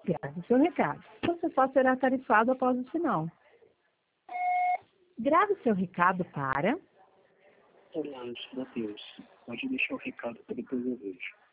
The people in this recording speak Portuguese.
Grave seu recado. Você só será tarifado após o sinal. Grave seu recado para... Olá, eu sou Matheus. Pode deixar o recado para depois eu vejo.